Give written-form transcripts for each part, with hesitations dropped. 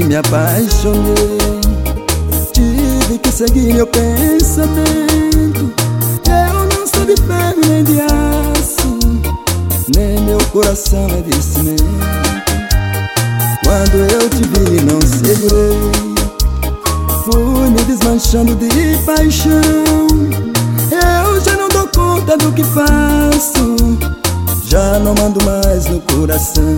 me apaixonei. Tive que seguir meu pensamento. Eu não sou de ferro nem de aço, nem meu coração é de cimento. Quando eu te vi não segurei, fui me desmanchando de paixão. Eu já não dou conta do que faço, já não mando mais no coração.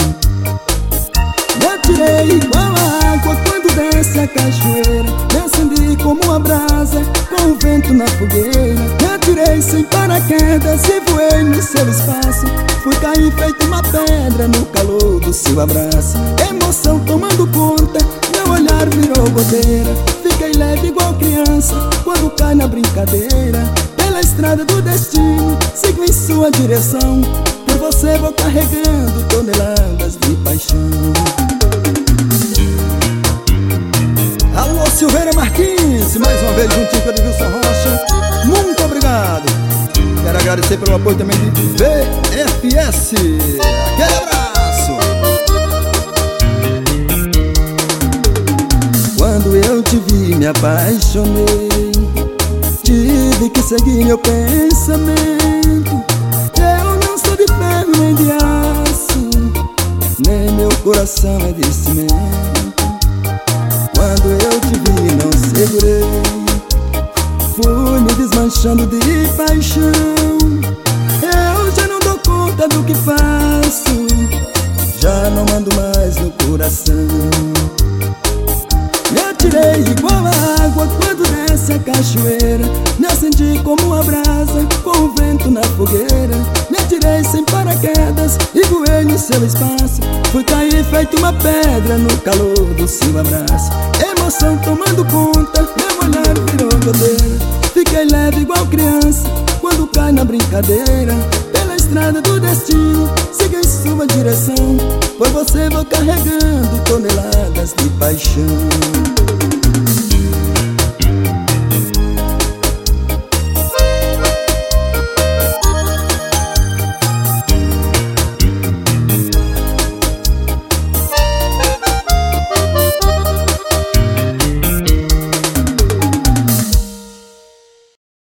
Me atirei igual a água quando desce a cachoeira, me acendi como uma brasa com o vento na fogueira. Me atirei sem paraquedas e voei no seu espaço, fui cair feito uma pedra no calor do seu abraço. Emoção tomando conta, meu olhar virou goteira. Fiquei leve igual criança quando cai na brincadeira. Pela estrada do destino, sigo em sua direção. Por você vou carregando toneladas de paixão. Alô, Silveira Martins, mais uma vez juntinho com o Edilson Rocha. Muito obrigado. Quero agradecer pelo apoio também de VFS. Aquele abraço. Quando eu te vi me apaixonei, tive que seguir meu pensamento. Eu não sou de ferro nem de aço, nem meu coração é de cimento. Quando eu te vi não segurei, fui me desmanchando de paixão. Eu já não dou conta do que faço, já não mando mais no coração. Me atirei igual a água quando desce a cachoeira, me acendi como uma brasa com o vento na fogueira. Me atirei sem paraquedas e voei no seu espaço, fui cair feito uma pedra no calor do seu abraço. Emoção tomando conta, meu olhar virou goteira. Fiquei leve igual criança quando cai na brincadeira. Pela estrada do destino, siga em sua direção. Por você vou carregando toneladas de paixão.